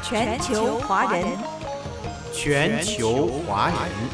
全球华人， 全球华人。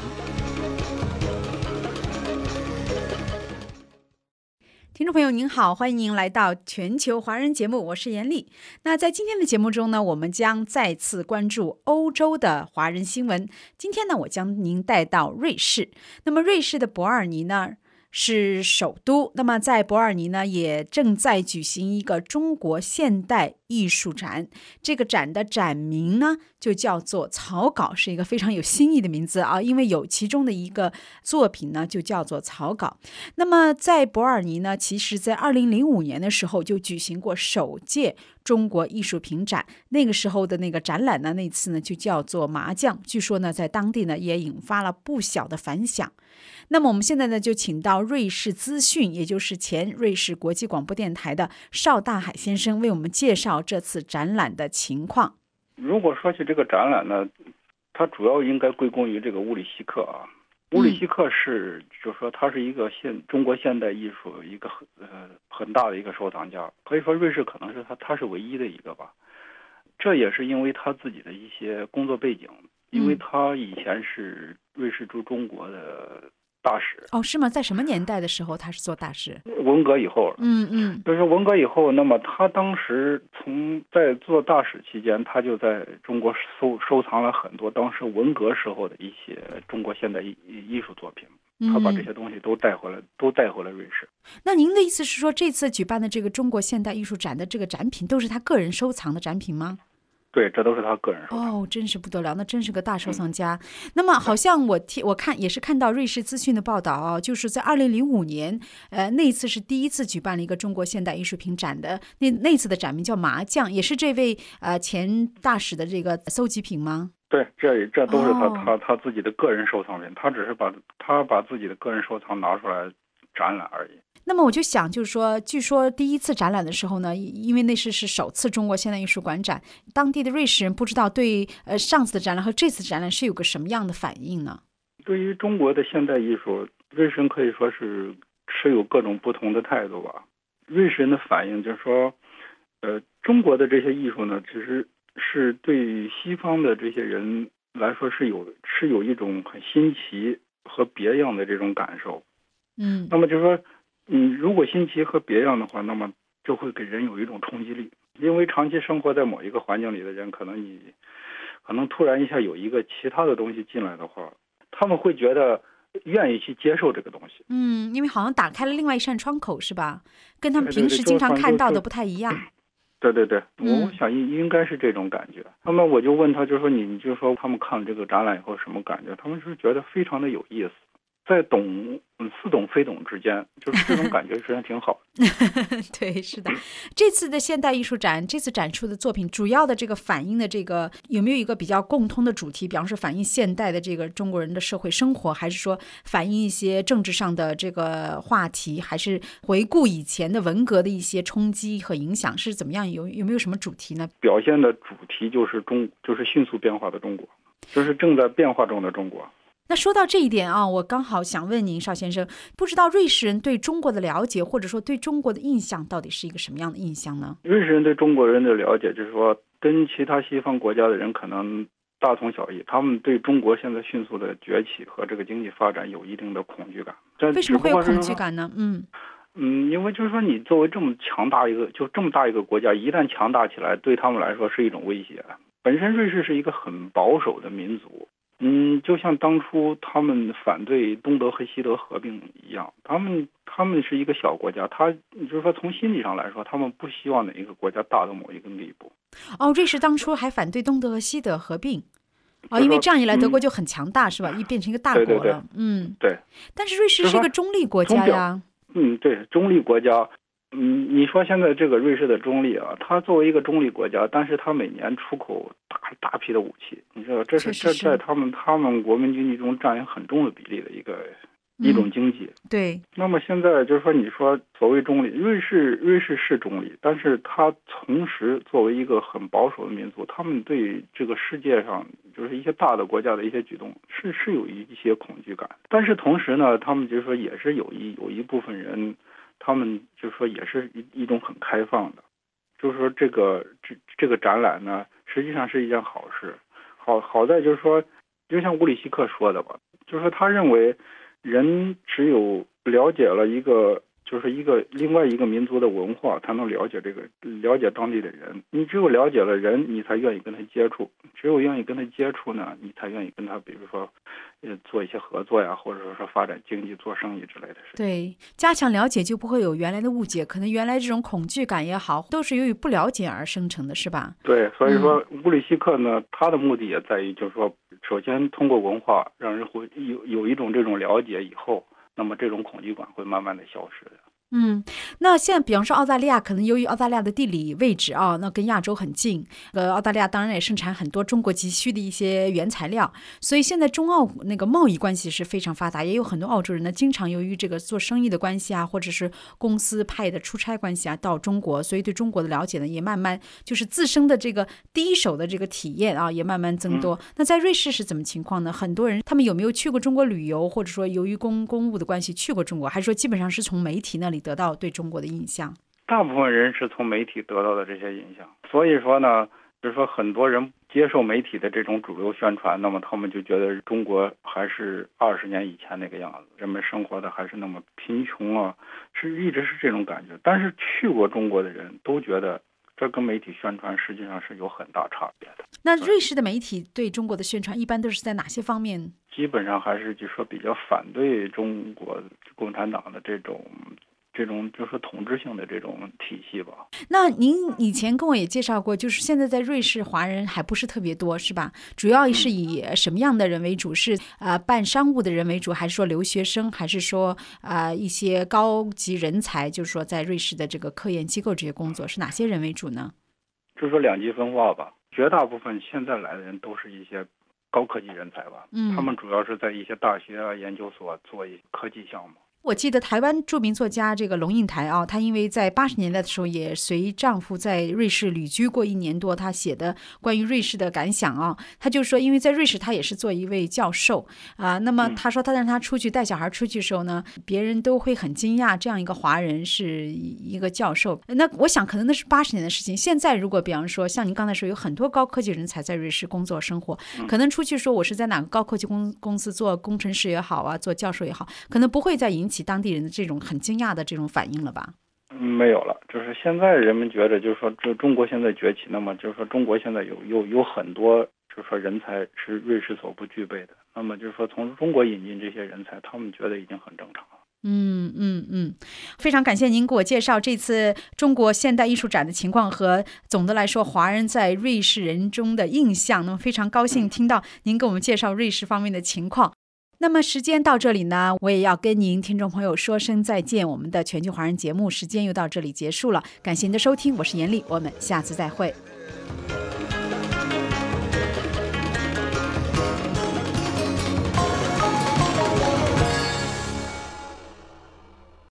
听众朋友您好，欢迎您来到全球华人节目，我是严丽。那在今天的节目中呢，我们将再次关注欧洲的华人新闻。今天呢，我将您带到瑞士。那么瑞士的伯尔尼呢是首都，那么在伯尔尼呢也正在举行一个中国现代艺术展，这个展的展名呢就叫做草稿，是一个非常有新意的名字啊，因为有其中的一个作品呢就叫做草稿。那么在伯尔尼呢，其实在2005年的时候就举行过首届中国艺术品展，那个时候的那个展览呢，那次呢就叫做麻将，据说呢在当地呢也引发了不小的反响。那么我们现在呢就请到瑞士资讯，也就是前瑞士国际广播电台的邵大海先生为我们介绍这次展览的情况。 如果说起这个展览呢，它主要应该归功于这个乌里希克啊。乌里希克是，就是说他是一个中国现代艺术一个很大的一个收藏家，可以说瑞士可能是他是唯一的一个吧。这也是因为他自己的一些工作背景，因为他以前是瑞士驻中国的大使。 哦，是吗？在什么年代的时候他是做大使？ 文革以后了。就是文革以后，那么他当时在做大使期间，他就在中国收藏了很多当时文革时候的一些中国现代艺术作品。他把这些东西都带回了瑞士。 那您的意思是说，这次举办的这个中国现代艺术展的这个展品都是他个人收藏的展品吗？ 对，这都是他个人收藏。 哦，真是不得了，那真是个大收藏家。那么好像我看到瑞士资讯的报道啊，就是在2005年，那次是第一次举办了一个中国现代艺术品展的，那次的展名叫麻将，也是这位前大使的这个搜集品吗？ 对，这都是他自己的个人收藏品，他只是把自己的个人收藏拿出来展览而已。 那么我就想，就是说，据说第一次展览的时候呢，因为那是首次中国现代艺术馆展，当地的瑞士人不知道对上次的展览和这次展览是有个什么样的反应呢？ 对于中国的现代艺术，瑞士人可以说是持有各种不同的态度吧。瑞士人的反应就是说，中国的这些艺术呢，其实是对西方的这些人来说是有一种很新奇和别样的这种感受。那么就是说，如果新奇和别样的话，那么就会给人有一种冲击力。因为长期生活在某一个环境里的人，可能突然一下有一个其他的东西进来的话，他们会觉得愿意去接受这个东西。 因为好像打开了另外一扇窗口，是吧？跟他们平时经常看到的不太一样。 对，我想应该是这种感觉。那么我就问他，就说你就说他们看了这个展览以后什么感觉？他们是觉得非常的有意思。在似懂非懂之间，就是这种感觉实际上挺好的。 对，是的。这次的现代艺术展，这次展出的作品主要的这个反映的这个有没有一个比较共通的主题？比方说反映现代的这个中国人的社会生活，还是说反映一些政治上的这个话题，还是回顾以前的文革的一些冲击和影响是怎么样？有没有什么主题呢？ 表现的主题就是迅速变化的中国，就是正在变化中的中国。 那说到这一点啊，我刚好想问您，邵先生，不知道瑞士人对中国的了解，或者说对中国的印象，到底是一个什么样的印象呢？ 瑞士人对中国人的了解，就是说跟其他西方国家的人可能大同小异，他们对中国现在迅速的崛起和这个经济发展有一定的恐惧感。 为什么会有恐惧感呢？ 因为就是说你作为这么大一个国家，一旦强大起来，对他们来说是一种威胁。本身瑞士是一个很保守的民族。就像当初他们反对东德和西德合并一样，他们是一个小国家，就是说从心理上来说，他们不希望哪一个国家大到某一个地步。 瑞士当初还反对东德和西德合并，因为这样一来德国就很强大，是吧？变成一个大国了。 对。 但是瑞士是一个中立国家呀。 对，中立国家。你说现在这个瑞士的中立啊，它作为一个中立国家，但是它每年出口大批的武器，你知道，这在他们国民经济中占有很重的比例的一种经济。 对。 那么现在就是说，你说所谓中立，瑞士是中立，但是它同时作为一个很保守的民族，他们对这个世界上就是一些大的国家的一些举动是有一些恐惧感。但是同时呢，他们就是说也是有一部分人。他们就是说也是一种很开放的，就是说这个展览呢，实实际上是一件好事。好在就是说，就像乌里希克说的吧，就是说他认为人只有了解了另外一个民族的文化，才能了解当地的人。你只有了解了人，你才愿意跟他接触。只有愿意跟他接触呢，你才愿意跟他，比如说，做一些合作呀，或者说发展经济、做生意之类的事。 对，加强了解就不会有原来的误解，可能原来这种恐惧感也好，都是由于不了解而生成的，是吧？ 对，所以说乌里希克呢，他的目的也在于，就是说，首先通过文化让人会有一种这种了解以后，那么这种恐惧感会慢慢的消失的。 那现在比方说澳大利亚，可能由于澳大利亚的地理位置啊，那跟亚洲很近，澳大利亚当然也生产很多中国急需的一些原材料，所以现在中澳那个贸易关系是非常发达，也有很多澳洲人呢，经常由于这个做生意的关系啊，或者是公司派的出差关系啊，到中国，所以对中国的了解呢，也慢慢就是自身的这个第一手的这个体验啊，也慢慢增多。那在瑞士是怎么情况呢？很多人他们有没有去过中国旅游，或者说由于公务的关系去过中国，还是说基本上是从媒体那里得到对中国的印象？ 大部分人是从媒体得到的这些印象，所以说呢，就是说很多人接受媒体的这种主流宣传，那么他们就觉得中国还是20年以前那个样子，人们生活的还是那么贫穷啊，一直是这种感觉。但是去过中国的人都觉得这跟媒体宣传实际上是有很大差别的。 那瑞士的媒体对中国的宣传一般都是在哪些方面？ 基本上还是就说比较反对中国共产党的这种就是统治性的这种体系吧。 那您以前跟我也介绍过，就是现在在瑞士华人还不是特别多，是吧？主要是以什么样的人为主？是办商务的人为主，还是说留学生，还是说一些高级人才？就是说在瑞士的这个科研机构这些工作，是哪些人为主呢？ 就是说两极分化吧。绝大部分现在来的人都是一些高科技人才吧，他们主要是在一些大学啊、研究所做一些科技项目。 我记得台湾著名作家这个龙应台啊，她因为在80年代的时候也随丈夫在瑞士旅居过1年多，她写的关于瑞士的感想啊，她就说，因为在瑞士她也是做一位教授啊，那么她说她让她出去带小孩出去的时候呢，别人都会很惊讶，这样一个华人是一个教授。那我想可能那是80年的事情，现在如果比方说像您刚才说有很多高科技人才在瑞士工作生活，可能出去说我是在哪个高科技公司做工程师也好啊，做教授也好，可能不会再引起当地人的这种很惊讶的这种反应了吧？ 没有了，就是现在人们觉得，就是说，中国现在崛起，那么就是说，中国现在有很多，就是说人才是瑞士所不具备的。那么就是说，从中国引进这些人才，他们觉得已经很正常了。 非常感谢您给我介绍这次中国现代艺术展的情况和总的来说华人在瑞士人中的印象。那么非常高兴听到您给我们介绍瑞士方面的情况。那么时间到这里呢，我也要跟您听众朋友说声再见。我们的全球华人节目时间又到这里结束了，感谢您的收听，我是严丽，我们下次再会。